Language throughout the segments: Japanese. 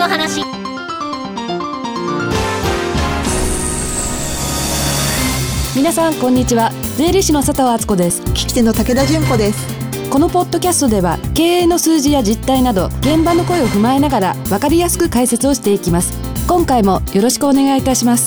の話。 皆さんこんにちは。税理士の佐藤敦子です。 聞き手の武田純子です。 このポッドキャストでは経営の数字や実態など現場の声を踏まえながら分かりやすく解説をしていきます。今回もよろしくお願いいたします。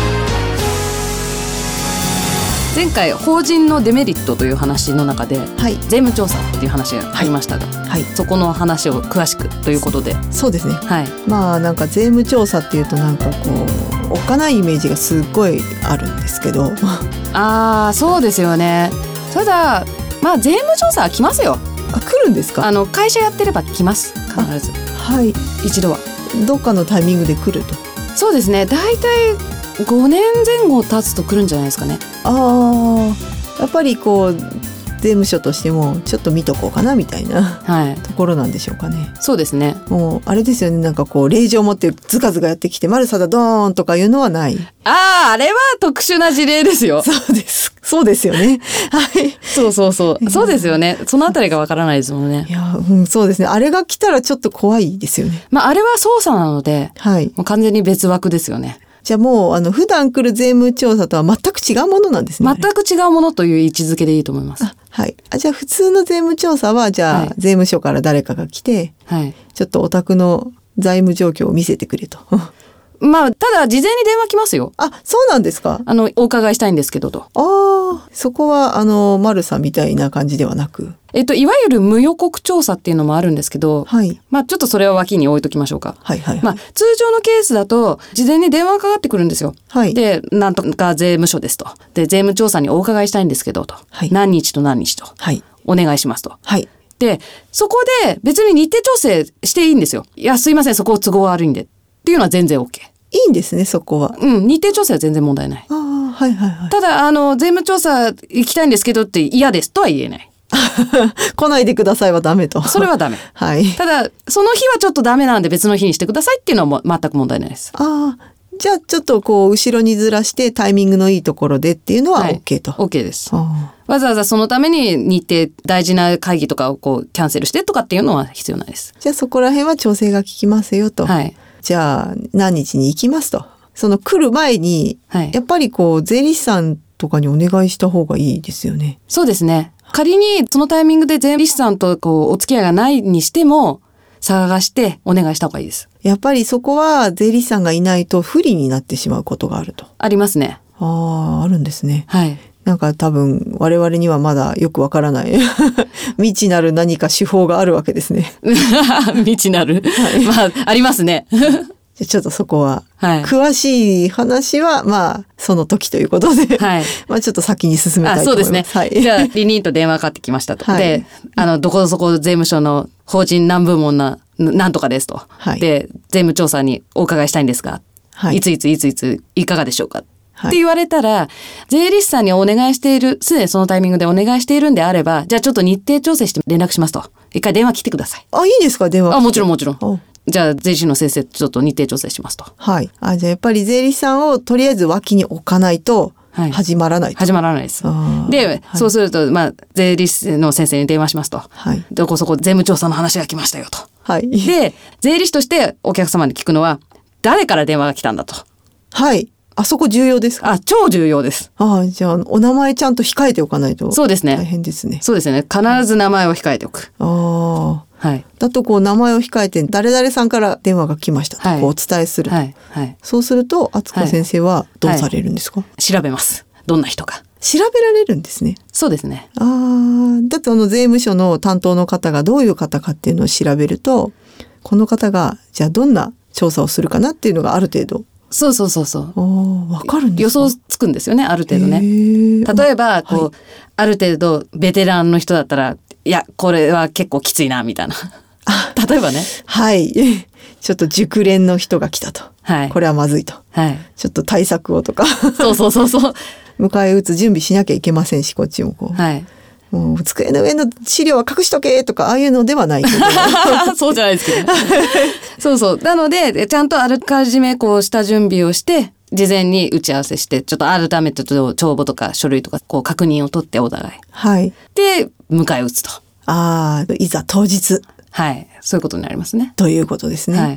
前回法人のデメリットという話の中で、 はい、 税務調査っていう話がありましたが、 はい、 そこの話を詳しくということで。 そうですね、 はい、 まあなんか税務調査っていうとなんかこうおっかないイメージがすっごいあるんですけどそうですよね。ただまあ税務調査は来ますよ。 来るんですか？ 会社やってれば来ます必ず。 はい、 一度はどっかのタイミングで来ると。 そうですね、だいたい5年前後経つと来るんじゃないですかね。 やっぱりこう税務署としてもちょっと見とこうかなみたいな、 はい、 ところなんでしょうかね。 そうですね。 もうあれですよね、なんかこう令状を持ってズカズカやってきてマルサダドーンとかいうのはない。 あれは特殊な事例ですよ。 そうですよね。はい。 そうですよね。そのあたりがわからないですもんね。 いや、そうですね。あれが来たらちょっと怖いですよね。 あれは捜査なので、はい、もう完全に別枠ですよね。 じゃあもう普段来る税務調査とは全く違うものなんですね。 全く違うものという位置づけでいいと思います。 はい。じゃあ普通の税務調査はじゃあ、はい、税務署から誰かが来て、はい、ちょっとお宅の財務状況を見せてくれと。 ただ事前に電話来ますよ。 そうなんですか？ お伺いしたいんですけどと。 そこは丸さんみたいな感じではなく、 いわゆる無予告調査っていうのもあるんですけど、はい、ちょっとそれは脇に置いときましょうか。はいはいはい。通常のケースだと事前に電話がかかってくるんですよ。はい、で、なんとか税務署ですと。で、税務調査にお伺いしたいんですけどと。はい、何日と何日と。はい、お願いしますと。はい。で、そこで別に日程調整していいんですよ。いや、すいません、そこ都合悪いんで。っていうのは全然 OK。 いいんですね、そこは。 日程調整は全然問題ない。 はいはいはい。 ただ税務調査行きたいんですけどって嫌ですとは言えない。 来ないでくださいはダメと。 それはダメ。はい。ただその日はちょっとダメなんで別の日にしてくださいっていうのは全く問題ないです。 じゃあちょっとこう後ろにずらしてタイミングのいいところでっていうのは OK と。 はい、OK です。わざわざそのために日程大事な会議とかをこうキャンセルしてとかっていうのは必要ないです。 じゃあそこら辺は調整が効きますよと。はい。じゃあ何日に行きますと。その来る前に、はい、やっぱりこう税理士さんとかにお願いした方がいいですよね。 そうですね。仮にそのタイミングで税理士さんとこうお付き合いがないにしても探してお願いした方がいいです。 やっぱりそこは税理士さんがいないと不利になってしまうことがあると。 ありますね。 あるんですね。はい。なんか多分我々にはまだよくわからない未知なる何か手法があるわけですね。 未知なる、はい、ありますね。 ちょっとそこは、はい、詳しい話はその時ということで、はい、ちょっと先に進めたいと思います。 そうですね。 はい、 じゃあリニーと電話かかってきましたと。はい、でどこそこ税務署の法人何部門なんとかですと。はい、で税務調査にお伺いしたいんですが、はい、いついかがでしょうか。って言われたら、税理士さんにお願いしている、すでにそのタイミングでお願いしているんであれば、じゃあちょっと日程調整して連絡しますと。一回電話来てください。 いいですか、電話。 もちろん。じゃあ税理士の先生ちょっと日程調整しますと。はい。 じゃあやっぱり税理士さんをとりあえず脇に置かないと始まらないと。 始まらないです。で、はい、そうすると税理士の先生に電話しますと。はい。どこそこ税務調査の話が来ましたよと。はい。で、税理士としてお客様に聞くのは誰から電話が来たんだと。はい。そこ重要ですか？ 超重要です。 じゃあお名前ちゃんと控えておかないと。 そうですね。 大変ですね。 そうですね。必ず名前を控えておく。はい。 だとこう名前を控えて誰々さんから電話が来ましたとこうお伝えすると。はいはい。そうすると敦子先生はどうされるんですか？ 調べます。どんな人か。 調べられるんですね。 そうですね。 だって税務署の担当の方がどういう方かっていうのを調べると、この方がじゃあどんな調査をするかなっていうのがある程度。 そう。 わかるんですか？ 予想つくんですよね、ある程度ね。例えばこう、ある程度ベテランの人だったら、いやこれは結構きついなみたいな。例えばね。はい。 ちょっと熟練の人が来たと。はい。これはまずいと。はい。ちょっと対策をとか。 そう。 迎え撃つ準備しなきゃいけませんし、こっちもこう。はい。もう机の上の資料は隠しとけとかああいうのではないけどそうじゃないですけどそうなのでちゃんとあらかじめこうした準備をして事前に打ち合わせしてちょっと改めて帳簿とか書類とかこう確認を取ってお互い、はい、で迎え撃つといざ当日はいそういうことになりますねということですね、はい、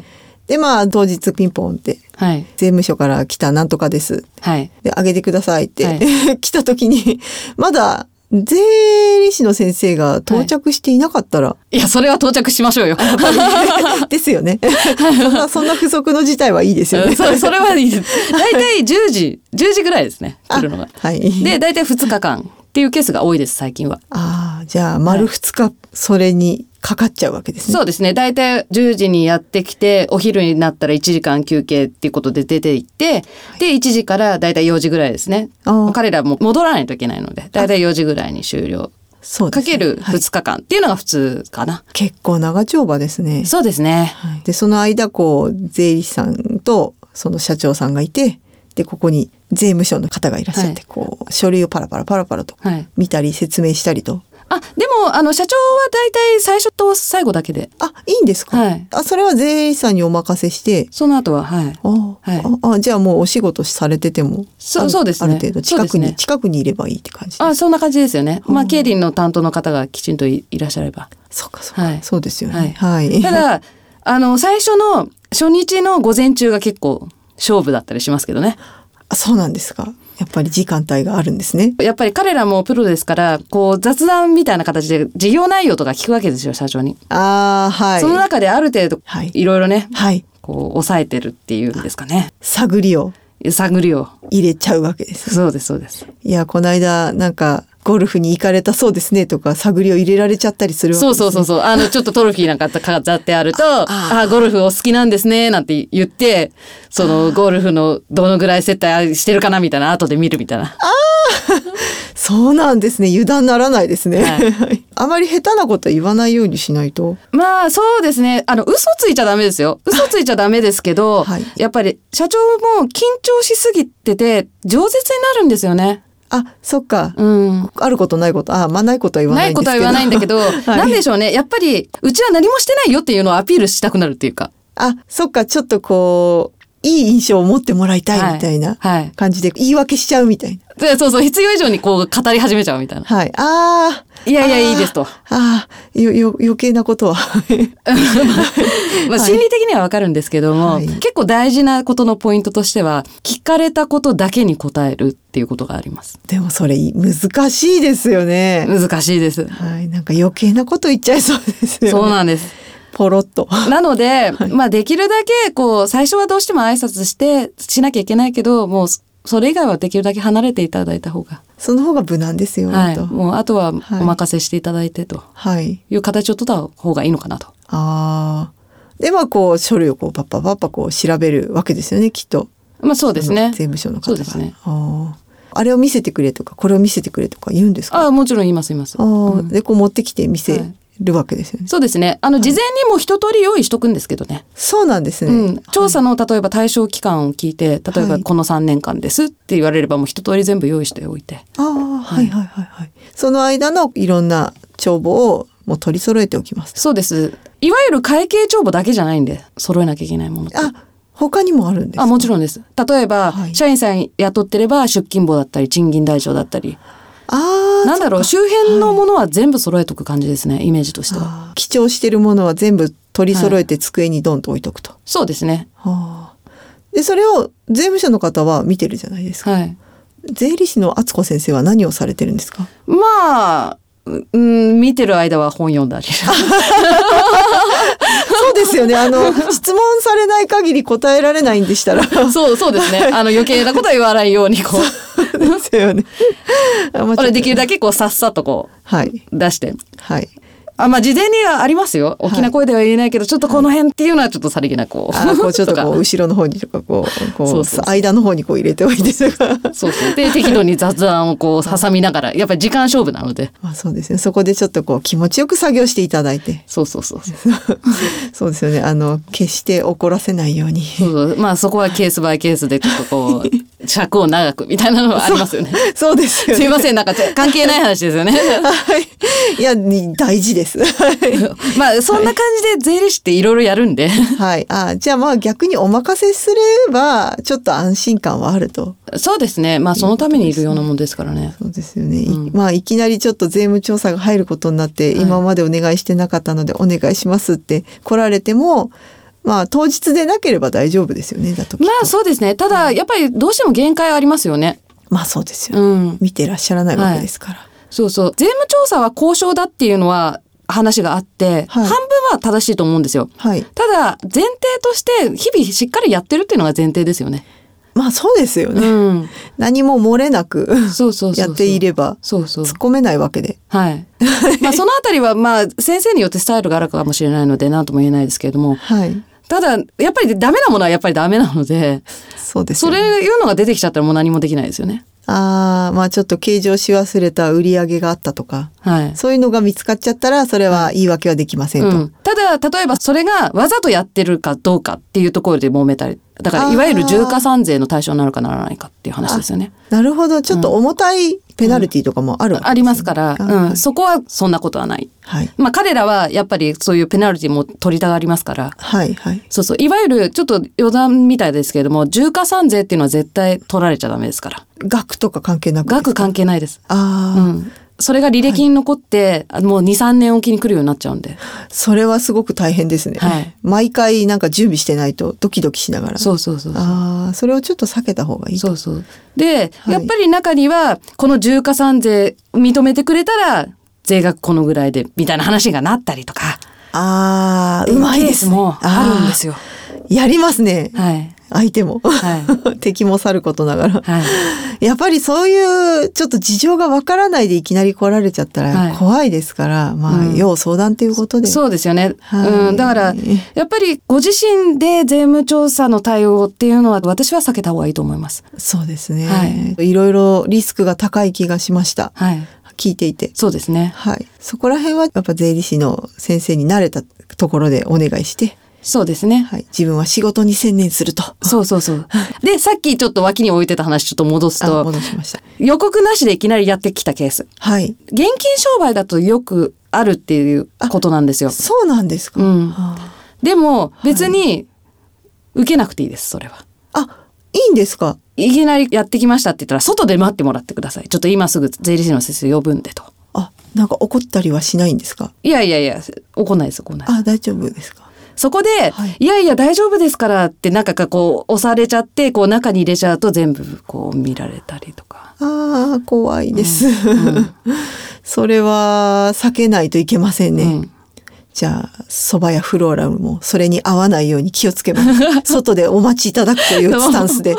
で当日ピンポンって、はい、税務署から来たなんとかです、はい、で上げてくださいって、はい、来た時にまだ税理士の先生が到着していなかったら、はい、 いやそれは到着しましょうよですよねそんな不足の事態はいいですよねそれはいいです。だいたい10時ぐらいですね来るのが、はい、でだいたい2日間っていうケースが多いです最近は。 じゃあ丸2日それにかかっちゃうわけですね。 そうですね。だいたい10時にやってきてお昼になったら1時間休憩っていうことで出て行って、はい、で1時からだいたい4時ぐらいですね。彼らも戻らないといけないのでだいたい4時ぐらいに終了。そうですね、かける2日間っていうのが普通かな、はい、 結構長丁場ですね。 そうですね、 はい、でその間税理士さんとその社長さんがいて、でここに税務署の方がいらっしゃって、はい、書類をパラパラと見たり説明したりと、 でも社長はだいたい最初と最後だけで。 いいんですか、はい、それは税理士さんにお任せしてその後ははい。 じゃあもうお仕事されててもそうですね、 ある程度近くにいればいいって感じです。 そんな感じですよね。経理の担当の方がきちんと いらっしゃれば。 そうか、はい、そうですよね、はいはい、ただ最初の初日の午前中が結構勝負だったりしますけどね。 そうなんですか。やっぱり時間帯があるんですね。 やっぱり彼らもプロですから雑談みたいな形で事業内容とか聞くわけですよ社長に。はい、その中である程度いろいろね、はい、抑えてるっていうんですかね。 探りを入れちゃうわけです、ね、 そうですそうです。 いやこの間なんかゴルフに行かれたそうですねとか探りを入れられちゃったりするわけですね。 そうちょっとトロフィーなんか飾ってあるとゴルフお好きなんですねなんて言ってそのゴルフのどのぐらい接待してるかなみたいな後で見るみたいな。 そうなんですね。油断ならないですね、はい、あまり下手なことは言わないようにしないと。 そうですね。嘘ついちゃダメですよ。嘘ついちゃダメですけど、はい、やっぱり社長も緊張しすぎてて饒舌になるんですよね。 そっか、あることないことないことは言わないんですけど。ないことは言わないんだけど、はい、なんでしょうね。やっぱりうちは何もしてないよっていうのをアピールしたくなるっていうか。 そっか、ちょっといい印象を持ってもらいたいみたいな感じで言い訳しちゃうみたいな。 そう必要以上に語り始めちゃうみたいな。 はい。 いやいいですと。 余計なことは心理的にはわかるんですけども、はい、結構大事なことのポイントとしては聞かれたことだけに答えるっていうことがあります。 でもそれ難しいですよね。 難しいです。 はい。なんか余計なこと言っちゃいそうですよね。 そうなんです。 ポロッと。 なので、できるだけ最初はどうしても挨拶しなきゃいけないけど、もうそれ以外はできるだけ離れていただいた方が。 その方が無難ですよ、 はい、もうあとはお任せしていただいてという形を取った方がいいのかなと。 で書類をパッパ調べるわけですよねきっと。 そうですね。 税務署の方が。 そうですね。 あれを見せてくれとかこれを見せてくれとか言うんですか。 もちろん言います。 で持ってきて見せるわけですよね。 そうですね。事前にも一通り用意しとくんですけどね。 そうなんですね。 調査の例えば対象期間を聞いて、例えばこの3年間ですって言われればもう一通り全部用意しておいて。 はい。その間のいろんな帳簿をもう取り揃えておきます。 そうです。いわゆる会計帳簿だけじゃないんで揃えなきゃいけないものって。 他にもあるんですか。 もちろんです。例えば、社員さん雇ってれば出勤簿だったり賃金台帳だったり。周辺のものは全部揃えとく感じですね、イメージとしては。 記帳してるものは全部取り揃えて机にドンと置いとくと。 そうですね。 でそれを税務署の方は見てるじゃないですか。税理士の敦子先生は何をされてるんですか。 見てる間は本読んだり。 そうですよね。質問されない限り答えられないんでしたら。 そうですね。余計なことは言わないようにですよね。 できるだけさっさと出して。 はい。 事前にはありますよ。大きな声では言えないけど、ちょっとこの辺っていうのはちょっとさりげなちょっと後ろの方にとか間の方に入れておいてそうで適度に雑談を挟みながら、やっぱり時間勝負なので。 そうですね。そこでちょっと気持ちよく作業していただいて。 そうそうですよね。決して怒らせないように。 そこはケースバイケースでちょっと尺を長くみたいなのはありますよね。 そうですよね。 すいません、なんか関係ない話ですよね。 いや大事です。そんな感じで税理士っていろいろやるんで。 じゃあ逆にお任せすればちょっと安心感はあると。 そうですね。そのためにいるようなもんですからね。 そうですよね。いきなりちょっと税務調査が入ることになって、今までお願いしてなかったのでお願いしますって来られても、 まあ当日でなければ大丈夫ですよね。だとまあそうですね。ただやっぱりどうしても限界ありますよね。 まあそうですよ、見てらっしゃらないわけですから、 そう税務調査は交渉だっていうのは話があって、半分は正しいと思うんですよ、ただ前提として日々しっかりやってるっていうのが前提ですよね。 まあそうですよね、何も漏れなくやっていれば突っ込めないわけで、まあそのあたりはまあ先生によってスタイルがあるかもしれないので何とも言えないですけれども、ただやっぱりダメなものはやっぱりダメなので、そうですよね、それいうのが出てきちゃったらもう何もできないですよね。 まあちょっと計上し忘れた売り上げがあったとか、そういうのが見つかっちゃったらそれは言い訳はできませんと、 ただ例えばそれがわざとやってるかどうかっていうところで揉めたり、だからいわゆる重加算税の対象になるかならないかっていう話ですよね。 なるほど、ちょっと重たいペナルティとかもあるわけですね、 ありますから、そこはそんなことはない、まあ彼らはやっぱりそういうペナルティも取りたがりますから、いわゆるちょっと余談みたいですけれども、重加算税っていうのは絶対取られちゃダメですから。 額とか関係なくですか？ 額関係ないです。それが履歴に残って、もう 2,3 年おきに来るようになっちゃうんで、それはすごく大変ですね、毎回なんか準備してないとドキドキしながら、それをちょっと避けた方がいいと。 で、やっぱり中にはこの重加算税認めてくれたら税額このぐらいでみたいな話がなったりとか、 うまいですね。 もあるんですよ。 やりますね、相手も、敵もさることながら、やっぱりそういうちょっと事情がわからないでいきなり来られちゃったら怖いですから、まあ要相談ということで、 そうですよね、だからやっぱりご自身で税務調査の対応っていうのは私は避けた方がいいと思います。 そうですね、いろいろリスクが高い気がしました、聞いていて。 そうですね、 そこら辺はやっぱ税理士の先生に慣れたところでお願いして、 そうですね、 自分は仕事に専念すると。でさっきちょっと脇に置いてた話ちょっと戻すと、戻しました。予告なしでいきなりやってきたケース、現金商売だとよくあるっていうことなんですよ。そうなんですか、 でも別に受けなくていいです。それはいいんですか？ いきなりやってきましたって言ったら外で待ってもらってください。ちょっと今すぐ税理士の先生呼ぶんでと。 なんか怒ったりはしないんですか？ いや怒んないです。 大丈夫ですか？ そこで、いや大丈夫ですからってなんかこう押されちゃってこう中に入れちゃうと全部こう見られたりとか。 怖いです、それは避けないといけませんね、じゃあ蕎麦やフローラルもそれに合わないように気をつけます外でお待ちいただくというスタンスで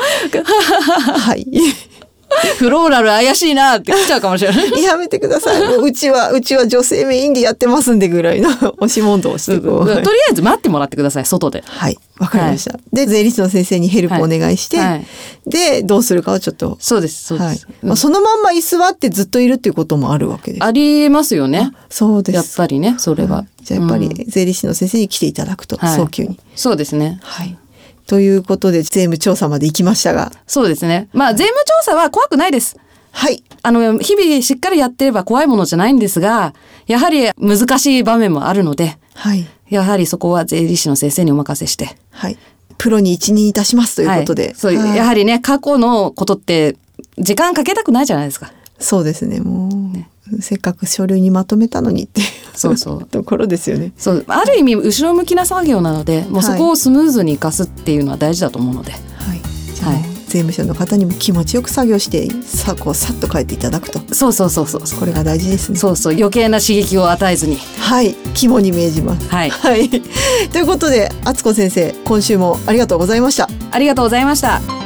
フローラル怪しいなって来ちゃうかもしれないやめてください。うちは女性メインでやってますんでぐらいの押し問答をしてとりあえず待ってもらってください、外で。 わかりました、で税理士の先生にヘルプお願いして、でどうするかはちょっと。 そうです、そのまんま居座ってずっといるっていうこともあるわけです。 ありますよね。 そうです。 やっぱりね、それは、 じゃあやっぱり税理士の先生に来ていただくと、早急に。 そうですね。 ということで税務調査まで行きましたが。 そうですね。まあ税務調査は怖くないです。日々しっかりやってれば怖いものじゃないんですが、やはり難しい場面もあるので、やはりそこは税理士の先生にお任せして、 プロに一任いたしますということで、 やはりね、過去のことって時間かけたくないじゃないですか。 そうですね、もう、せっかく書類にまとめたのにっていうところですよね。 ある意味後ろ向きな作業なので、もうそこをスムーズに生かすっていうのは大事だと思うので、税務署の方にも気持ちよく作業してさっと帰っていただくと。これが大事ですね。余計な刺激を与えずに、 肝に銘じます。ということで敦子先生、今週もありがとうございました。 ありがとうございました。